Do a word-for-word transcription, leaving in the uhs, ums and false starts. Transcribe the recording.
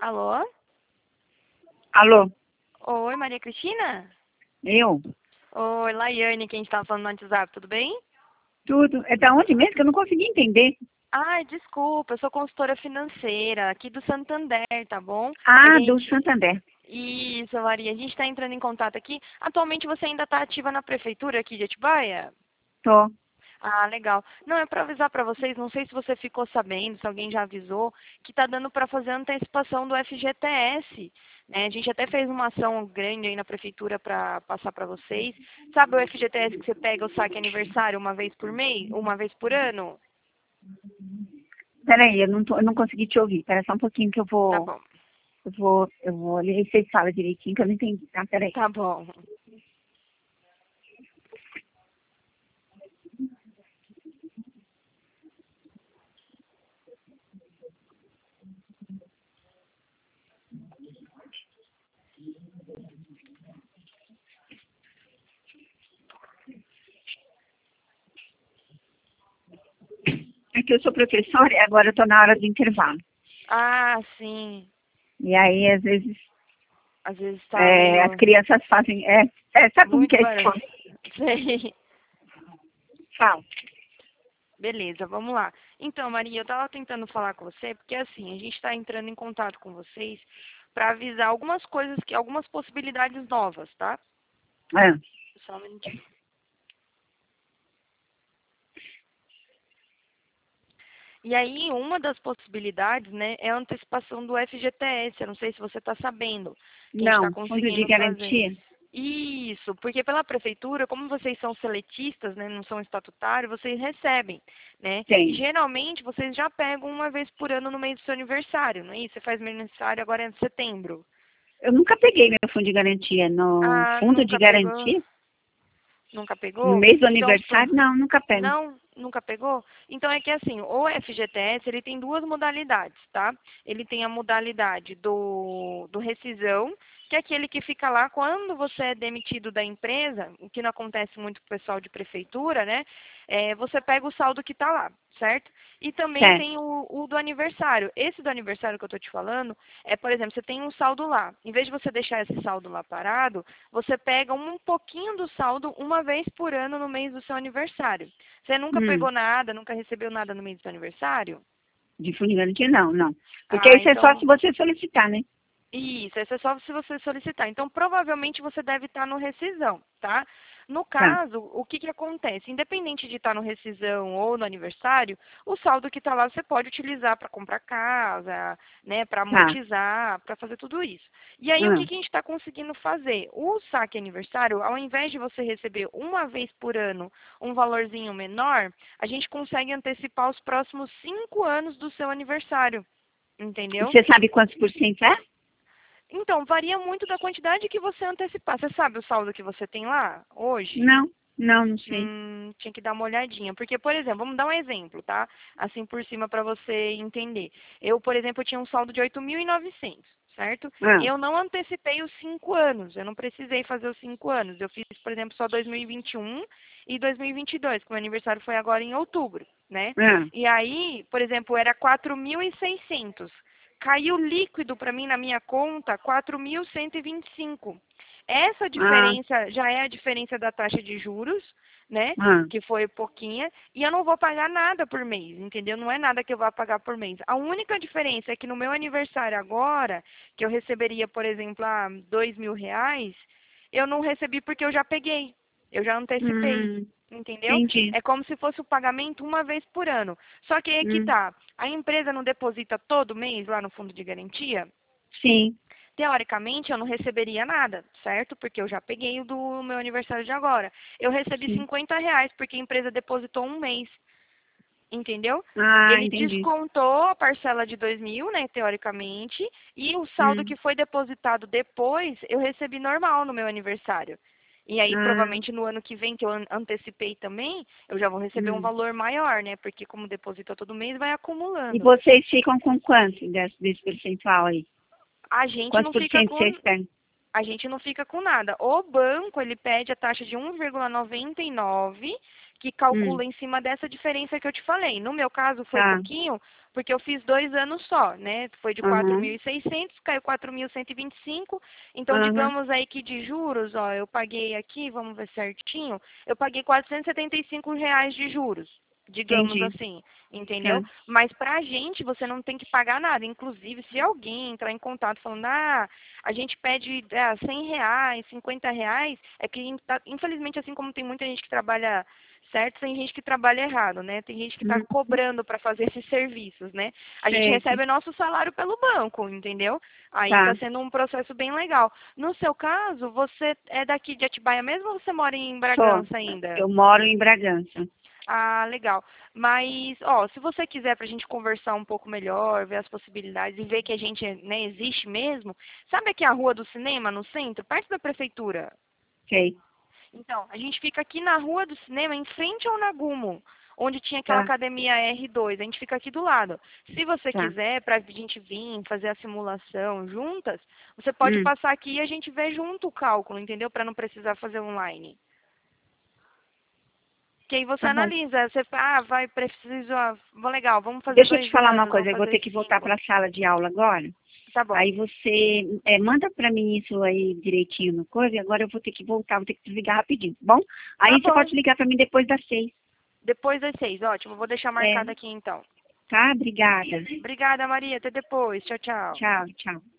Alô? Alô? Oi, Maria Cristina? Eu? Oi, Laiane, quem estava falando no WhatsApp, tudo bem? Tudo. É da onde mesmo que eu não consegui entender? Ai, desculpa, eu sou consultora financeira aqui do Santander, tá bom? A Ah, do gente... Santander. Isso, Maria, a gente está entrando em contato aqui. Atualmente você ainda está ativa na prefeitura aqui de Atibaia? Tô. Ah, legal. Não, é para avisar para vocês, não sei se você ficou sabendo, se alguém já avisou, que está dando para fazer a antecipação do F G T S. Né? A gente até fez uma ação grande aí na prefeitura para passar para vocês. Sabe o F G T S que você pega o saque aniversário uma vez por mês, uma vez por ano? Peraí, eu não, tô, eu não consegui te ouvir. Espera só um pouquinho que eu Tá vou... bom, Eu vou... Eu vou ler e vocês falam direitinho que eu não entendi, tá? Peraí. tá bom. É que eu sou professora e agora eu tô na hora do intervalo. Ah, sim. E aí, às vezes, Às vezes tá é, as meio crianças fazem... É, é, sabe como que muito é barulho. escola? Sei. Fala. Beleza, vamos lá. Então, Maria, eu estava tentando falar com você, porque assim, a gente está entrando em contato com vocês para avisar algumas coisas, que algumas possibilidades novas, tá? Ah, Só um minutinho. E aí, uma das possibilidades, né, é a antecipação do F G T S. Eu não sei se você está sabendo que a gente está não, fundo de conseguindo fazer. garantia? Isso, porque pela prefeitura, como vocês são seletistas, né, não são estatutários, vocês recebem, né? E Tem. geralmente vocês já pegam uma vez por ano no mês do seu aniversário, não é isso? Você faz meu aniversário agora é em setembro. Eu nunca peguei meu fundo de garantia. No Ah, fundo de nunca pegou? garantia? Nunca No pegou? mês do Então, pro- aniversário? Não, nunca pego. não, nunca pegou? Então é que assim, o F G T S ele tem duas modalidades, tá? Ele tem a modalidade do, do rescisão, que é aquele que fica lá quando você é demitido da empresa, o que não acontece muito com o pessoal de prefeitura, né? É, você pega o saldo que está lá, certo? E também Certo. tem o, o do aniversário. Esse do aniversário que eu estou te falando é, por exemplo, você tem um saldo lá. Em vez de você deixar esse saldo lá parado, você pega um pouquinho do saldo uma vez por ano no mês do seu aniversário. Você nunca Hum. pegou nada, nunca recebeu nada no mês do seu aniversário? De fundo de garantia, não, não. Porque Ah, isso é só se então, você solicitar, né? isso, isso é só se você solicitar. Então, provavelmente você deve estar no rescisão, tá? No Tá. caso, o que, que acontece? Independente de estar no rescisão ou no aniversário, o saldo que está lá você pode utilizar para comprar casa, né, para Tá. amortizar, para fazer tudo isso. E aí, o que, Hum. que a gente está conseguindo fazer? O saque aniversário, ao invés de você receber uma vez por ano um valorzinho menor, a gente consegue antecipar os próximos cinco anos do seu aniversário. E Entendeu? você sabe quantos por cento é? Então, varia muito da quantidade que você antecipar. Você sabe o saldo que você tem lá hoje? Não, não, não sei. Hum, tinha que dar uma olhadinha. Porque, por exemplo, vamos dar um exemplo, tá? Assim por cima para você entender. Eu, por exemplo, tinha um saldo de oito mil e novecentos, certo? Ah, Eu não antecipei os cinco anos. Eu não precisei fazer os cinco anos. Eu fiz, por exemplo, só dois mil e vinte e um e dois mil e vinte e dois, que o meu aniversário foi agora em outubro, né? ah, E aí, por exemplo, era quatro mil e seiscentos. Caiu líquido para mim na minha conta quatro mil cento e vinte e cinco. Essa ah, diferença já é a diferença da taxa de juros, né? ah. Que foi pouquinha, e eu não vou pagar nada por mês, entendeu? Não é nada que eu vá pagar por mês. A única diferença é que no meu aniversário agora, que eu receberia, por exemplo, ah, dois mil reais, eu não recebi porque eu já peguei, eu já antecipei, Hum, entendeu? entendi. É como se fosse o pagamento uma vez por ano. Só que aí que Hum, tá, a empresa não deposita todo mês lá no fundo de garantia? sim. Teoricamente, eu não receberia nada, certo? Porque eu já peguei o do meu aniversário de agora. Eu recebi Sim. cinquenta reais, porque a empresa depositou um mês, entendeu? Ah, Ele entendi. descontou a parcela de dois mil, né, teoricamente, e o saldo Hum, que foi depositado depois, eu recebi normal no meu aniversário. E aí, ah, provavelmente, no ano que vem, que eu an- antecipei também, eu já vou receber um hum. valor maior, né? Porque como deposita todo mês, vai E acumulando. vocês ficam com quanto desse, desse percentual aí? A gente Quantos não por fica cento com vocês têm? a gente não fica com nada. O banco, ele pede a taxa de um vírgula noventa e nove, que calcula Hum. em cima dessa diferença que eu te falei. No meu caso foi Tá. pouquinho, porque eu fiz dois anos só, né? Foi de quatro Aham. mil e seiscentos, caiu quatro mil cento e vinte e cinco. Então, Aham. digamos aí que de juros, ó, eu paguei aqui, vamos ver certinho, eu paguei quatrocentos e setenta e cinco reais de juros, digamos Entendi. assim, entendeu? Tá. Mas pra gente, você não tem que pagar nada. Inclusive, se alguém entrar em contato falando, ah, a gente pede é, cem reais, cinquenta reais, é que, tá- infelizmente, assim como tem muita gente que trabalha certo, tem gente que trabalha errado, né? Tem gente que está Uhum. cobrando para fazer esses serviços, né? A gente Certo. recebe nosso salário pelo banco, entendeu? Aí Tá. está sendo um processo bem legal. No seu caso, você é daqui de Atibaia mesmo ou você mora em Sou. Bragança ainda? Eu moro em Bragança. Ah, legal. Mas, ó, se você quiser para a gente conversar um pouco melhor, ver as possibilidades e ver que a gente, né, existe mesmo, sabe aqui a Rua do Cinema, no centro, perto da prefeitura? Ok. Então, a gente fica aqui na Rua do Cinema, em frente ao Nagumo, onde tinha aquela Tá. academia R dois. A gente fica aqui do lado. Se você Tá. quiser, para a gente vir fazer a simulação juntas, você pode Hum. passar aqui e a gente vê junto o cálculo, entendeu? Para não precisar fazer online. Que aí você Tá bom. analisa, você fala, ah, vai, preciso, ah, bom, legal, vamos fazer Deixa eu te dois falar uma anos, coisa. vamos Eu vou ter fazer que voltar cinco. para a sala de aula agora. Tá bom, Aí você é, manda para mim isso aí direitinho no coisa. E agora eu vou ter que voltar, vou ter que desligar rapidinho, tá bom? tá Aí você bom. pode ligar para mim depois das seis. Depois das seis, ótimo, vou deixar É. marcado aqui então. Tá? Obrigada. Obrigada, Maria, até depois, tchau, tchau. Tchau, tchau.